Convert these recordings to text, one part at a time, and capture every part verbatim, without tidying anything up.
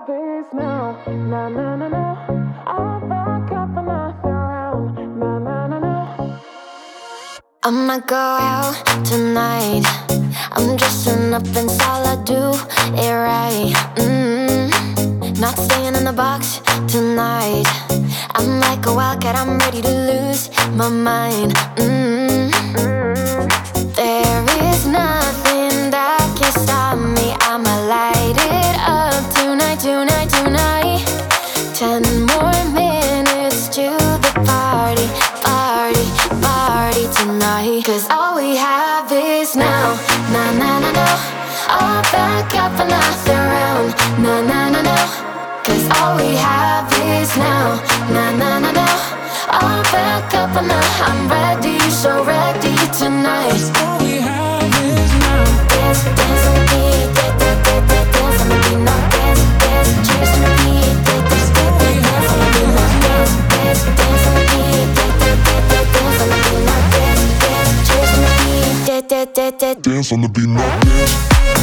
have is now. Na na na na. I'll back up another round. Na na na na. I'ma go out tonight. I'm dressing up and all I do it right. Mm-hmm. Not staying in the box tonight. I'm like a wildcat, I'm ready to lose my mind. Mm-hmm. There is nothing that can stop me. I'ma light it up tonight, tonight, tonight. Ten more minutes to the party, party, party tonight. Cause all we have is now. Na na na na. I'll back up another round. Na na na na. Cause all we have is now. Na na na na. I'll back up and I'm ready, so ready tonight. All we have is now. Dance, dance on the beat, dance, dance, dance, dance on the beat, now dance, dance, cheers on the beat, dance, dance, dance on the beat, now dance, dance, dance on the beat, dance, dance, dance on the beat, now dance, dance, cheers on the beat, dance, dance, dance, dance on the beat, now dance.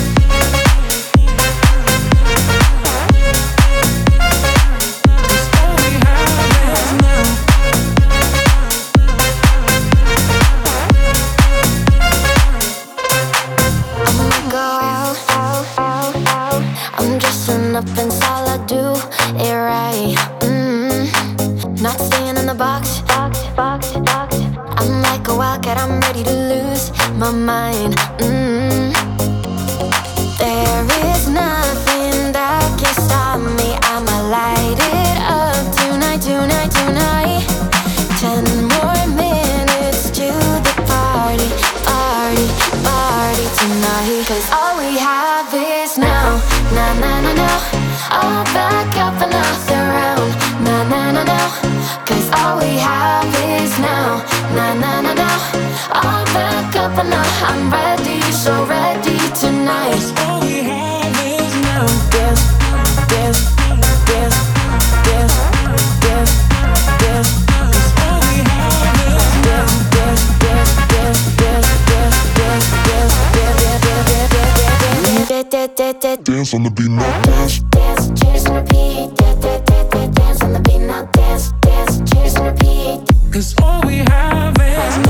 Up and all I do it right. Mm-hmm. Not staying in the box, box, box, box. I'm like a wildcat, I'm ready to lose my mind. Mm-hmm. There is nothing that can stop me. I'ma light it up tonight, tonight, tonight. Ten more minutes to the party, party, party tonight. Cause all we have is now. Na na na na. I'll back up another round. Na na na na. Cause all we have is now. Na na na na. I'll back up and I'm ready, so ready tonight. All we have is now. Dance, dance, dance, dance, dance, dance. Cause all we have is dance, dance, dance, dance, dance, dance, dance, dance, dance, dance, dance, dance, Dance on the beat, now dance, dance, cheers on repeat. Dance on the beat, now dance, dance, cheers on repeat. Cause all we have is now.